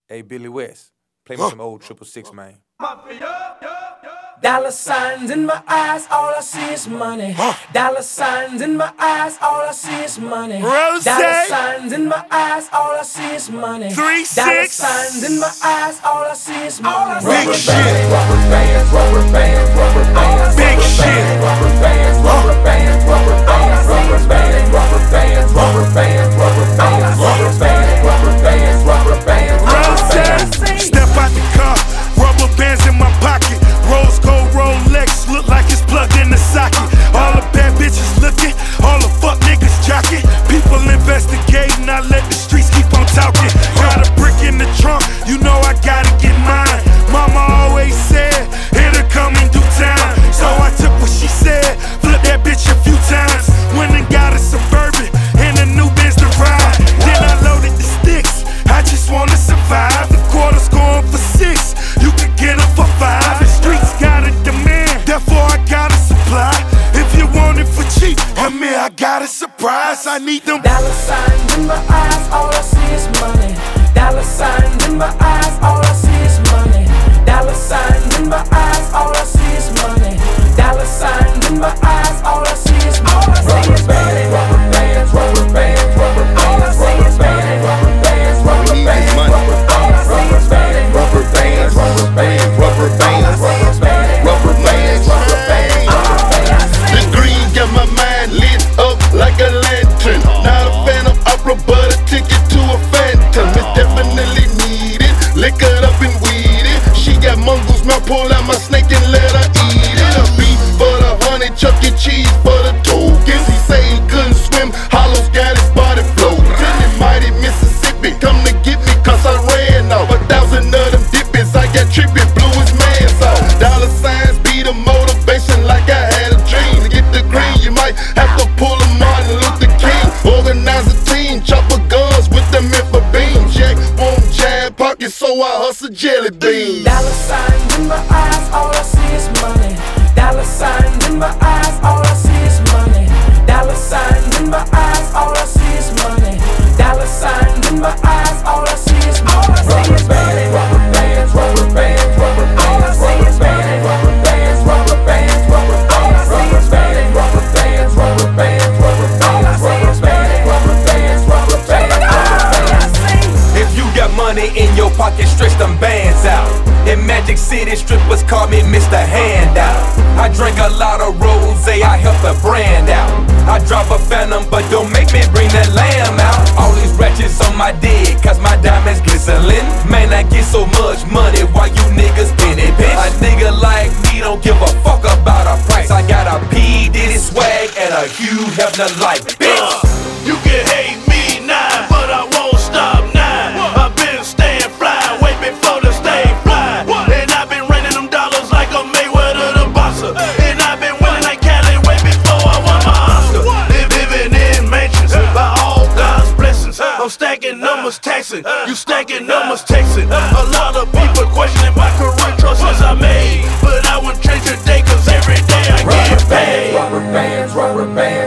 Hey, Billy West, play me some old 666, man. Dollar signs in my eyes, all I see is money. Dollar signs in my eyes, all I see is money. Rose. Dollar signs in my eyes, all I see is money. 3-6. Dollar signs in my eyes, all I see is money. Big shit. Rubber bands, rubber bands, rubber bands. Big shit. Rubber bands, rubber bands, rubber bands. Rubber bands, rubber bands, rubber bands, rubber bands. Rubber bands, rubber bands, rubber bands. Rose. Step out the car, rubber bands in my pocket. Rose gold Rolex, look like it's plugged in the socket. All the bad bitches looking, all the fuck niggas jocking. People investigating, I let the streets keep on talking. Got a brick in the trunk, you know I gotta get mine. Mama always said, it'll come in due time. So I took what she said, flipped that bitch a few times. Went and got a Suburban and a new Benz to ride. Then I loaded the sticks, I just wanna survive. The quarter's going for 6, you could get them for 5. The streets got a demand, therefore I got a supply. If you want it for cheap, I'm here, I got a surprise. I need them dollar signs in my eyes, all I see is money. Dollar signs in my eyes, all I see is money. Dollar signs in my eyes, all I see is money. Dollar signs in my eyes, all I see is money. Rubber bands, rubber bands, rubber bands, rubber bands, rubber bands, rubber bands, rubber bands, rubber bands, rubber bands, rubber bands, rubber bands, rubber bands, rubber bands, rubber bands, rubber bands. The green got my mind lit up like a lantern. Not a fan of opera, but a ticket to a phantom. It's definitely needed. Lick it up and weed it. She got mongoose mouth, pull out my snake and let her eat it. A beef for the honey, Chuck E. Cheese for the tokens. He say he couldn't swim, Hollow's got his body floating. In mighty Mississippi, come to get me cause I ran off 1,000 of them dippies. I got trippy, blew his man's off. Dollar signs be the motivation like I had a dream. To get the green, you might have to pull a Martin Luther King. Organize a team, chopper guns with them info beams. Jack won't jab pockets, so I hustle jelly beans. Dollar signs in my eyes, all I see is money. Dollar signs in my eyes, all I see is money. Dollar signs in my eyes, all I see is money. Dollar signs in my eyes, all I see is money. Rubber bands, rubber bands, rubber bands, rubber bands, rubber bands, rubber bands, rubber bands, rubber bands, rubber bands, rubber bands, rubber bands, rubber bands, rubber bands, rubber bands, rubber bands. If you got money in your pocket, stretch them bands out. In Magic City, strippers call me Mr. Handout. I drink a lot of rosé, I help the brand out. I drop a phantom, but don't make me bring that lamb out. All these ratchets on my dick, cause my diamonds glistening. Man, I get so much money, why you niggas penny bitch? A nigga like me don't give a fuck about a price. I got a P. Diddy swag and a Hugh Hefner life, bitch. You can hate me now, but I won't stop now. I've been staying fly way before the stay fly. And I've been running them dollars like a Mayweather the boxer. And I've been winning like Cali way before I won my Oscar. Living in mansions by all God's blessings. I'm stacking numbers, taxing. You stacking numbers, texting. A lot of people questioning my career choices I made. But I wouldn't change a day, cause every day I get paid. Rubber bands, rubber bands.